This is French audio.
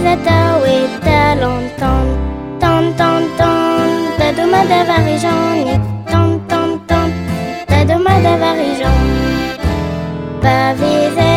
tau e talon ton ton ton ton da doma da varijan ton ton ton da doma da varijan ba vez